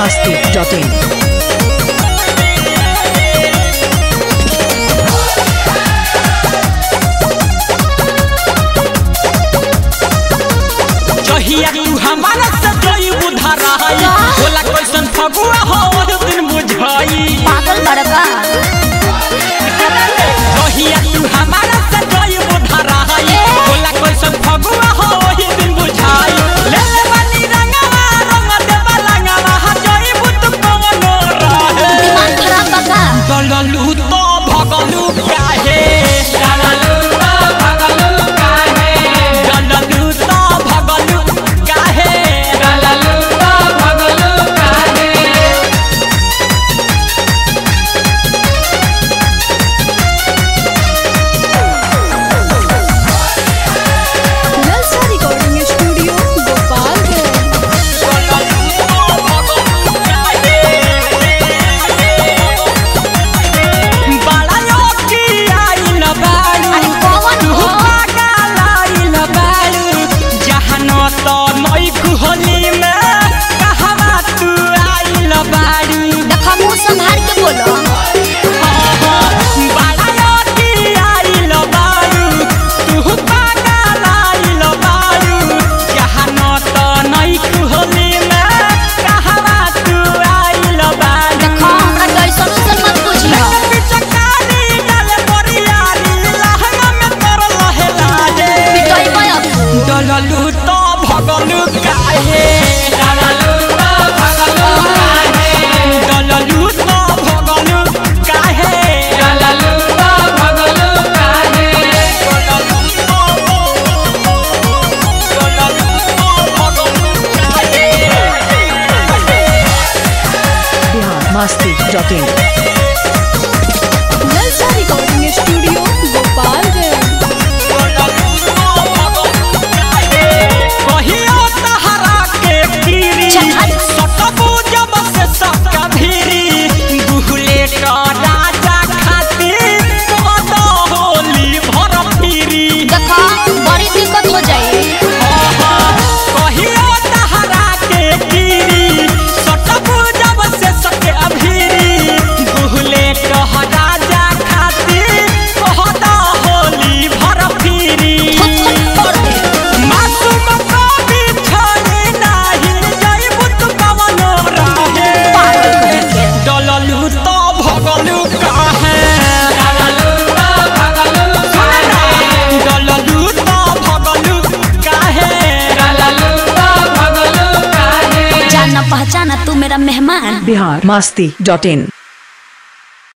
biharmasti.in तू हमारा सजई बुधारा बोला कैसन फगुआ हो वो दिन बुझाई पागल बड़का कहिया तू हमारा सजई बुधारा बोला कैसन फगुआ हो वो दिन बुझाई ले ले वाली रंगवा रंग देवा लंगवा जई बुत कवनो रहे दिमाग खराब बका दललू तो भगलू काहे दललू तो भगलू काहे दललू तो भगलू काहे दललू तो भगलू काहे ललसा रिकॉर्डिंग स्टूडियो संभाल के बोलो दललू तो भगलू काहे दललू तो भगलू काहे दललू तो भगलू काहे दललू तो भगलू काहे biharmasti.in ललसा रिकॉर्डिंग स्टूडियो गोपालगंज कहियो तहरा के गिरी सटबू जब से सबका भिरी बुहलेट राजा खातिर कद होली भर फिरी देखा बड़ी दिक्कत हो जाए कहियो तहरा के गिरी सटबू जब से सबका भिरी बुहलेट राजा खातिर कद होली भर फिरी मासूम कभी छोड़े नाही जइबू तू कवनो राहे दललू तो भगलू काहे दललू तो भगलू काहे दललू तो भगलू काहे दललू तो भगलू काहे जाना पहचाना तू मेरा मेहमान biharmasti.in